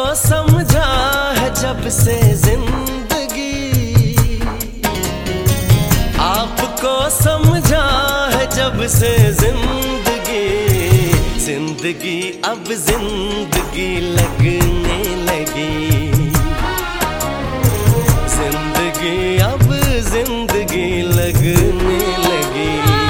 समझा है जब से जिंदगी, आपको समझा है जब से जिंदगी, जिंदगी अब जिंदगी लगने लगी, जिंदगी अब जिंदगी लगने लगी।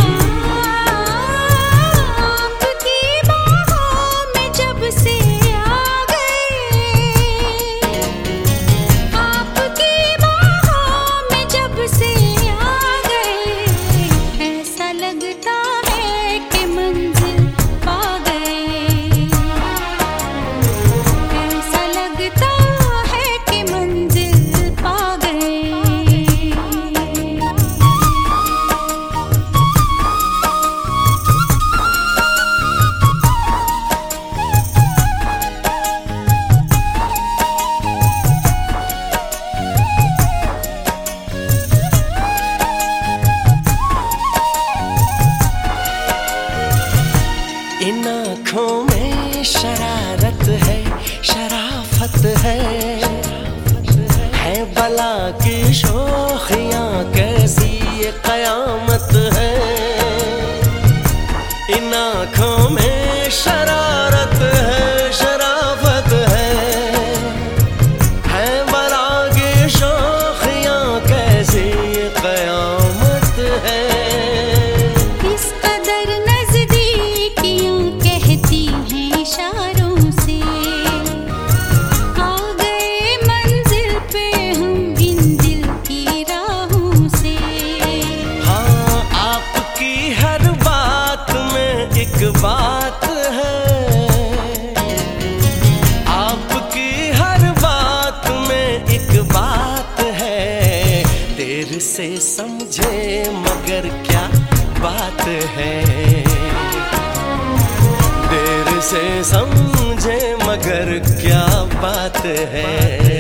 इन आँखों में शरारत है, शराफत है बला की शोखियाँ कैसी ये कयामत है। इन आँखों में शरारत है, शराफत है बला की शोखियाँ कैसी ये कयामत है। बात है आपकी हर बात में एक बात है, देर से समझे मगर क्या बात है, देर से समझे मगर क्या बात है।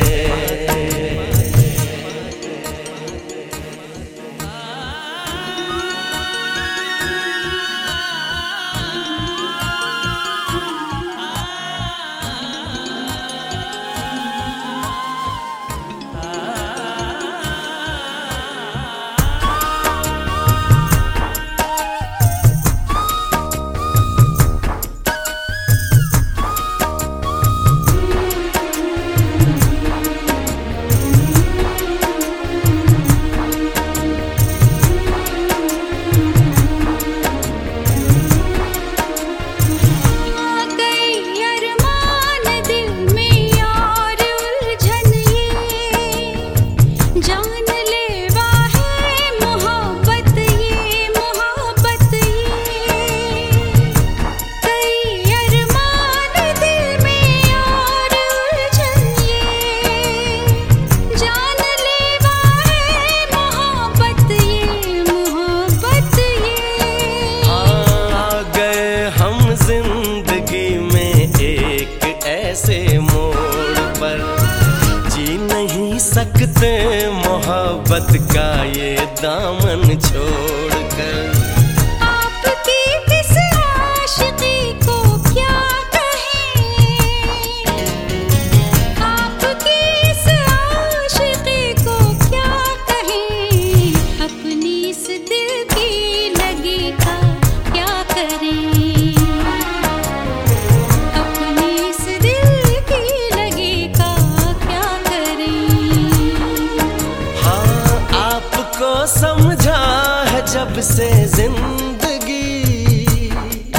जिंदगी में एक ऐसे मोड़ पर जी नहीं सकते मोहब्बत का ये दामन छोड़कर। आपकी इस आशिकी को क्या कहें, आपकी इस आशिकी को क्या कहें, अपनी इस दिल की लगी का क्या करें, समझा है जब से जिंदगी,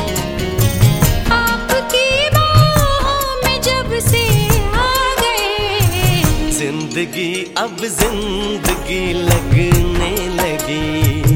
आपकी बाहों में जब से आ गए, जिंदगी अब जिंदगी लगने लगी।